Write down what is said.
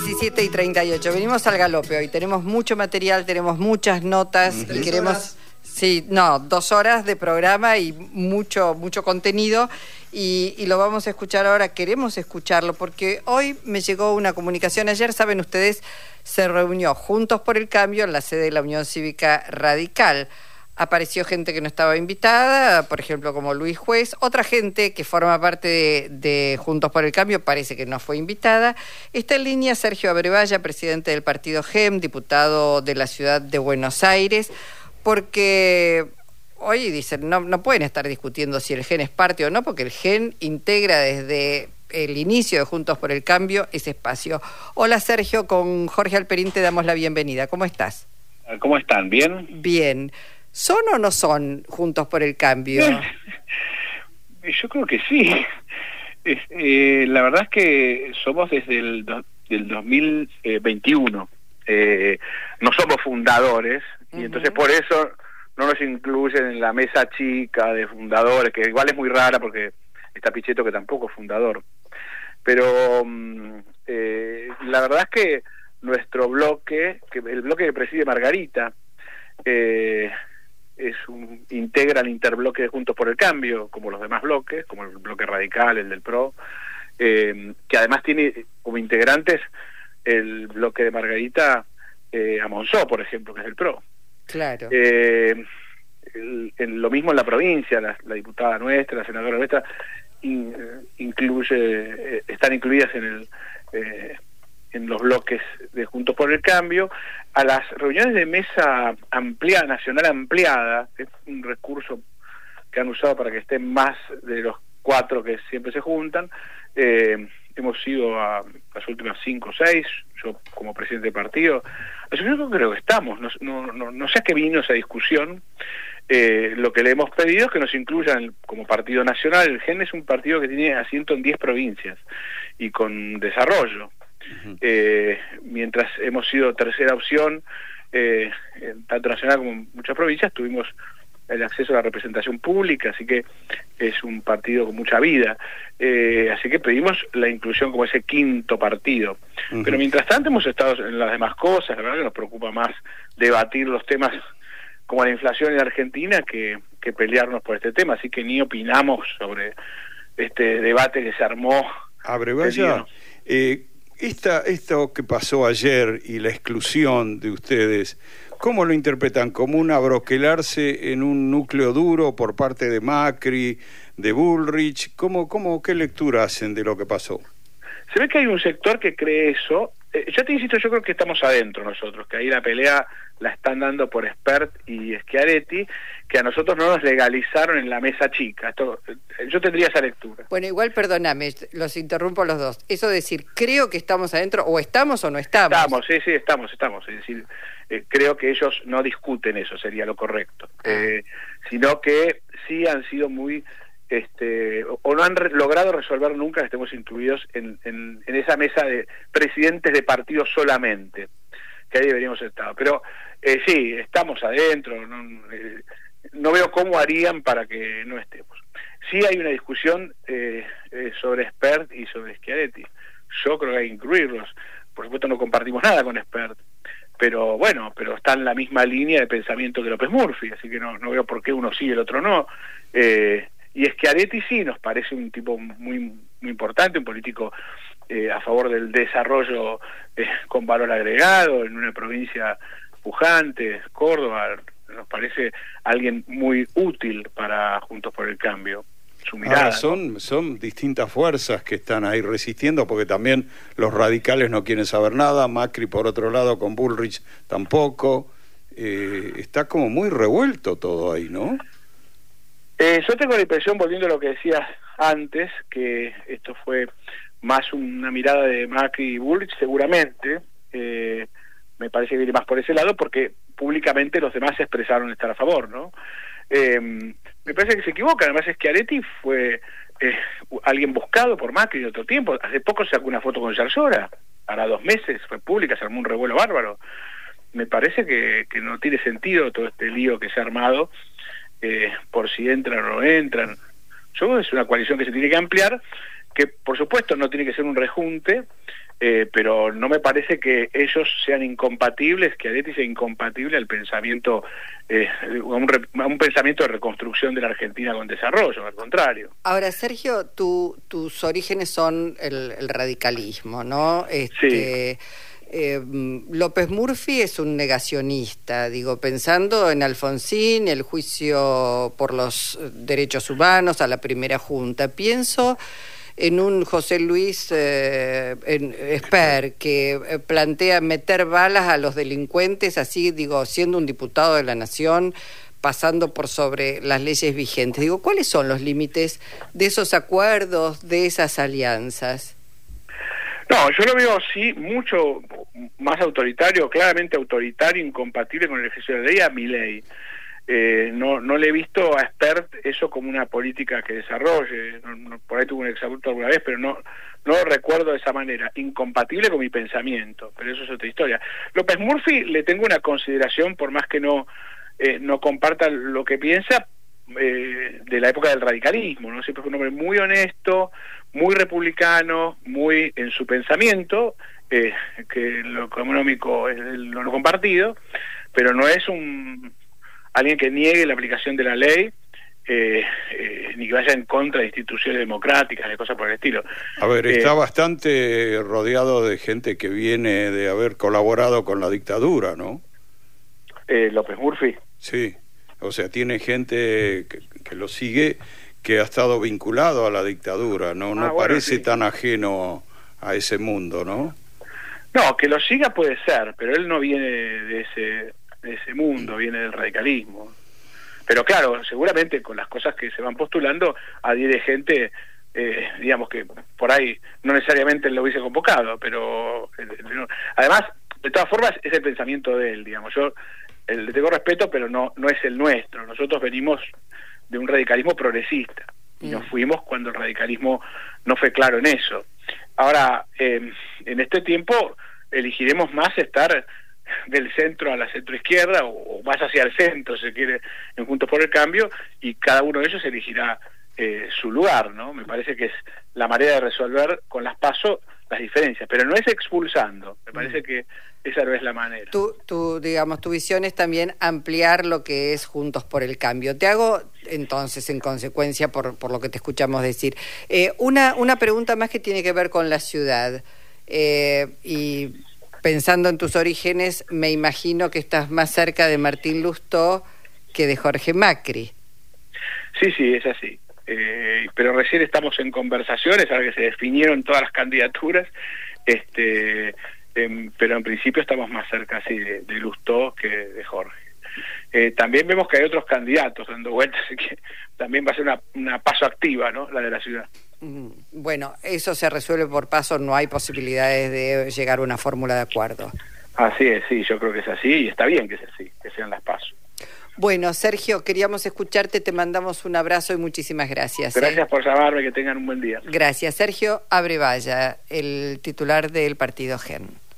17:38. Venimos al galope hoy. Tenemos mucho material, tenemos muchas notas y queremos... Sí, 2 horas de programa y mucho contenido y lo vamos a escuchar ahora. Queremos escucharlo porque hoy me llegó una comunicación. Ayer, saben ustedes, se reunió Juntos por el Cambio en la sede de la Unión Cívica Radical. Apareció gente que no estaba invitada, por ejemplo, como Luis Juez. Otra gente que forma parte de Juntos por el Cambio parece que no fue invitada. Está en línea Sergio Abrevaya, presidente del partido GEM, diputado de la ciudad de Buenos Aires, porque hoy dicen, no pueden estar discutiendo si el GEN es parte o no, porque el GEN integra desde el inicio de Juntos por el Cambio ese espacio. Hola Sergio, con Jorge Alperín te damos la bienvenida. ¿Cómo estás? ¿Cómo están? ¿Bien? Bien. ¿Son o no son Juntos por el Cambio? Yo creo que sí. La verdad es que somos desde el 2021. No somos fundadores, y entonces por eso no nos incluyen en la mesa chica de fundadores, que igual es muy rara porque está Pichetto, que tampoco es fundador. Pero la verdad es que nuestro bloque, el bloque que preside Margarita, integra el interbloque de Juntos por el Cambio, como los demás bloques, como el bloque radical, el del PRO, que además tiene como integrantes el bloque de Margarita a Monzó, por ejemplo, que es el PRO. Claro. Lo mismo en la provincia, la diputada nuestra, la senadora nuestra, están incluidas en los bloques de Juntos por el Cambio. A las reuniones de mesa ampliada, nacional ampliada, que es un recurso que han usado para que estén más de los 4 que siempre se juntan, hemos ido a las últimas 5 o 6, yo como presidente de partido. Yo creo que estamos, no sé a qué vino esa discusión. Lo que le hemos pedido es que nos incluyan como partido nacional. El GEN es un partido que tiene asiento en 10 provincias y con desarrollo. Mientras hemos sido tercera opción, tanto nacional como en muchas provincias, tuvimos el acceso a la representación pública, así que es un partido con mucha vida, así que pedimos la inclusión como ese quinto partido. Pero mientras tanto hemos estado en las demás cosas. La verdad que nos preocupa más debatir los temas como la inflación en Argentina que pelearnos por este tema, así que ni opinamos sobre este debate que se armó. Abrevaya, esto que pasó ayer y la exclusión de ustedes, ¿cómo lo interpretan? ¿Como un abroquelarse en un núcleo duro por parte de Macri, de Bullrich? ¿Qué lectura hacen de lo que pasó? Se ve que hay un sector que cree eso. Yo te insisto, yo creo que estamos adentro nosotros, que ahí la pelea la están dando por Espert y Schiaretti, que a nosotros no nos legalizaron en la mesa chica. Yo tendría esa lectura. Bueno, igual perdóname, los interrumpo a los dos. Eso de decir, creo que estamos adentro, o estamos o no estamos. Estamos, sí, estamos. Es decir, creo que ellos no discuten eso, sería lo correcto. Sino que sí han sido muy... o no han logrado resolver nunca que estemos incluidos en esa mesa de presidentes de partidos solamente, que ahí deberíamos estar. Pero sí, estamos adentro, no veo cómo harían para que no estemos. Sí hay una discusión sobre Espert y sobre Schiaretti. Yo creo que hay que incluirlos. Por supuesto no compartimos nada con Espert, pero bueno, está en la misma línea de pensamiento que López Murphy, así que no veo por qué uno sí y el otro no. Y Schiaretti sí nos parece un tipo muy importante, un político a favor del desarrollo con valor agregado en una provincia pujante, Córdoba. Nos parece alguien muy útil para Juntos por el Cambio. Su mirada, ahora son distintas fuerzas que están ahí resistiendo, porque también los radicales no quieren saber nada, Macri por otro lado con Bullrich tampoco. Está como muy revuelto todo ahí, ¿no? Yo tengo la impresión, volviendo a lo que decías antes, que esto fue más una mirada de Macri y Bullrich, seguramente. Me parece que viene más por ese lado, porque públicamente los demás se expresaron estar a favor, ¿no? Me parece que se equivocan. Además, Schiaretti fue alguien buscado por Macri de otro tiempo. Hace poco sacó una foto con Yarlora, para 2 meses, fue pública, se armó un revuelo bárbaro. Me parece que no tiene sentido todo este lío que se ha armado, por si entran o no entran. Es una coalición que se tiene que ampliar, que por supuesto no tiene que ser un rejunte, pero no me parece que ellos sean incompatibles, que Schiaretti sea incompatible al pensamiento, a un pensamiento de reconstrucción de la Argentina con desarrollo, al contrario. Ahora, Sergio, tus orígenes son el radicalismo, ¿no? Sí. López Murphy es un negacionista, digo, pensando en Alfonsín, el juicio por los derechos humanos a la primera junta. Pienso en un José Luis Esper, que plantea meter balas a los delincuentes, así, digo, siendo un diputado de la Nación, pasando por sobre las leyes vigentes. Digo, ¿cuáles son los límites de esos acuerdos, de esas alianzas? No, yo lo veo sí mucho más autoritario, claramente autoritario, incompatible con el ejercicio de la ley, a Milei. No le he visto a Espert eso como una política que desarrolle. Por ahí tuve un exabrupto alguna vez, pero no lo recuerdo de esa manera. Incompatible con mi pensamiento, pero eso es otra historia. López Murphy le tengo una consideración, por más que no comparta lo que piensa, de la época del radicalismo, ¿no? Siempre fue un hombre muy honesto, muy republicano, muy en su pensamiento, que lo económico es lo no compartido, pero no es alguien que niegue la aplicación de la ley, ni que vaya en contra de instituciones democráticas, de cosas por el estilo. A ver, está bastante rodeado de gente que viene de haber colaborado con la dictadura, ¿no? López Murphy. Sí, o sea, tiene gente que lo sigue, que ha estado vinculado a la dictadura, no bueno, parece sí, tan ajeno a ese mundo, ¿no? No, que lo siga puede ser, pero él no viene de ese mundo, viene del radicalismo. Pero claro, seguramente con las cosas que se van postulando adhiere gente, digamos que por ahí no necesariamente él lo hubiese convocado, pero además, de todas formas, es el pensamiento de él, digamos. Yo le tengo respeto, pero no es el nuestro. Nosotros venimos de un radicalismo progresista y nos fuimos cuando el radicalismo no fue claro en eso. Ahora, en este tiempo elegiremos más estar del centro a la centroizquierda o más hacia el centro, si se quiere, en Juntos por el Cambio, y cada uno de ellos elegirá su lugar, ¿no? Me parece que es la manera de resolver con las PASO las diferencias, pero no es expulsando, me parece que esa no es la manera. Digamos, tu visión es también ampliar lo que es Juntos por el Cambio. Te hago, entonces, en consecuencia, por lo que te escuchamos decir, una pregunta más que tiene que ver con la ciudad, y pensando en tus orígenes, me imagino que estás más cerca de Martín Lustó que de Jorge Macri. Sí, es así. Pero recién estamos en conversaciones, ahora que se definieron todas las candidaturas, pero en principio estamos más cerca sí, de Lustó que de Jorge. También vemos que hay otros candidatos dando vueltas, así que también va a ser una PASO activa, ¿no? La de la ciudad. Bueno, eso se resuelve por PASO, no hay posibilidades de llegar a una fórmula de acuerdo. Así es, sí, yo creo que es así y está bien que sea así, que sean las PASO. Bueno, Sergio, queríamos escucharte, te mandamos un abrazo y muchísimas gracias. Gracias por llamarme, que tengan un buen día. Gracias. Sergio Abrevaya, el titular del partido GEN.